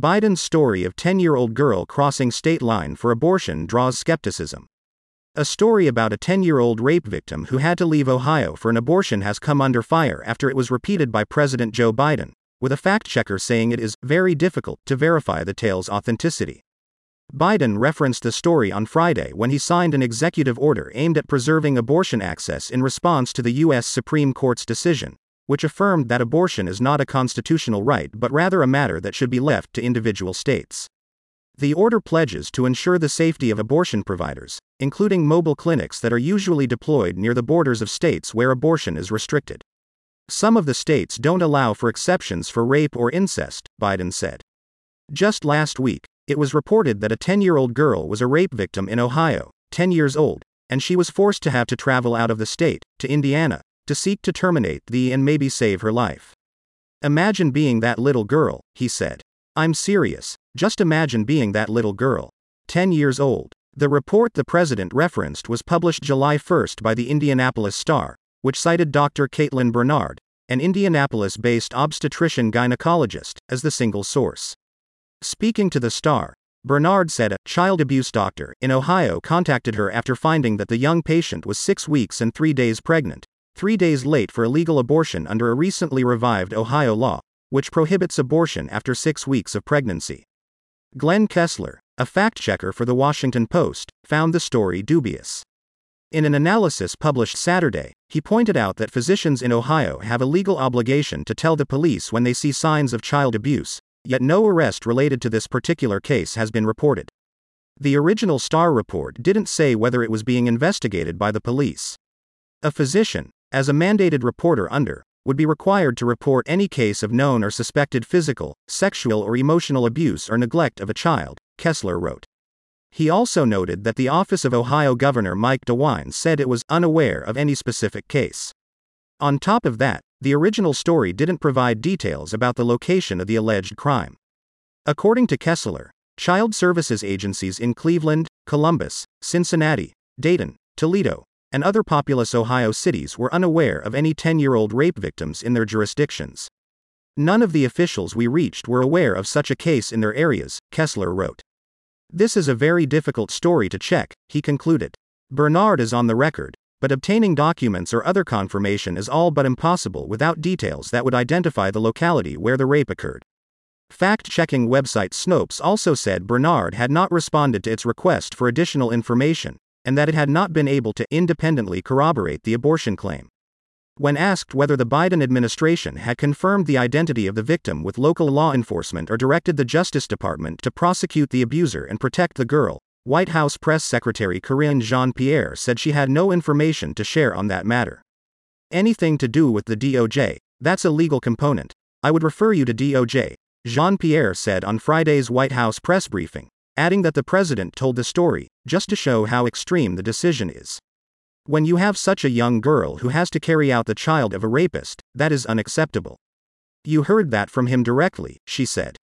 Biden's story of 10-year-old girl crossing state line for abortion draws skepticism. A story about a 10-year-old rape victim who had to leave Ohio for an abortion has come under fire after it was repeated by President Joe Biden, with a fact-checker saying it is very difficult to verify the tale's authenticity. Biden referenced the story on Friday when he signed an executive order aimed at preserving abortion access in response to the U.S. Supreme Court's decision, which affirmed that abortion is not a constitutional right but rather a matter that should be left to individual states. The order pledges to ensure the safety of abortion providers, including mobile clinics that are usually deployed near the borders of states where abortion is restricted. Some of the states don't allow for exceptions for rape or incest, Biden said. Just last week, it was reported that a 10-year-old girl was a rape victim in Ohio, 10 years old, and she was forced to have to travel out of the state, to Indiana, to seek to terminate and maybe save her life. Imagine being that little girl, he said. I'm serious, just imagine being that little girl. 10 years old. The report the president referenced was published July 1 by the Indianapolis Star, which cited Dr. Caitlin Bernard, an Indianapolis-based obstetrician-gynecologist, as the single source. Speaking to the Star, Bernard said a child abuse doctor in Ohio contacted her after finding that the young patient was 6 weeks and 3 days pregnant, 3 days late for a legal abortion under a recently revived Ohio law, which prohibits abortion after 6 weeks of pregnancy. Glenn Kessler, a fact-checker for The Washington Post, found the story dubious. In an analysis published Saturday, he pointed out that physicians in Ohio have a legal obligation to tell the police when they see signs of child abuse, yet no arrest related to this particular case has been reported. The original Star report didn't say whether it was being investigated by the police. A physician, as a mandated reporter would be required to report any case of known or suspected physical, sexual or emotional abuse or neglect of a child, Kessler wrote. He also noted that the office of Ohio Governor Mike DeWine said it was unaware of any specific case. On top of that, the original story didn't provide details about the location of the alleged crime. According to Kessler, child services agencies in Cleveland, Columbus, Cincinnati, Dayton, Toledo, and other populous Ohio cities were unaware of any 10-year-old rape victims in their jurisdictions. None of the officials we reached were aware of such a case in their areas, Kessler wrote. This is a very difficult story to check, he concluded. Bernard is on the record, but obtaining documents or other confirmation is all but impossible without details that would identify the locality where the rape occurred. Fact-checking website Snopes also said Bernard had not responded to its request for additional information, and that it had not been able to independently corroborate the abortion claim. When asked whether the Biden administration had confirmed the identity of the victim with local law enforcement or directed the Justice Department to prosecute the abuser and protect the girl, White House Press Secretary Karine Jean-Pierre said she had no information to share on that matter. Anything to do with the DOJ, that's a legal component. I would refer you to DOJ, Jean-Pierre said on Friday's White House press briefing, adding that the president told the story just to show how extreme the decision is. When you have such a young girl who has to carry out the child of a rapist, that is unacceptable. You heard that from him directly, she said.